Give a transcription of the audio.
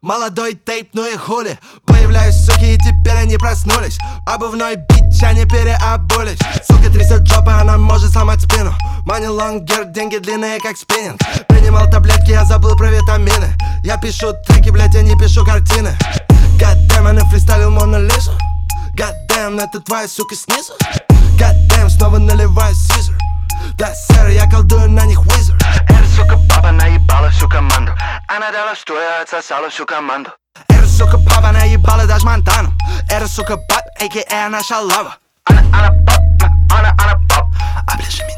Молодой тейп, ну и хули. Появляюсь, суки, и теперь они проснулись. Обувной бич, они переобулись. Сука трясет жопы, она может сломать спину. Money longer, деньги длинные, как спиннинг. Принимал таблетки, я забыл про витамины. Я пишу треки, блять, я не пишу картины. Goddamn, я нафристайлил Мону Лизу. Goddamn, это твоя сука снизу. Goddamn, снова наливаю сизер. Да, сэр, я колдую на них wizard. Эта сука папа наебала всю команду. Она дала стоя, отсосала всю команду. Эта сука папа наебала даже Монтану. Эта сука бат, а.к.а. наша лава. Она поп. Оближи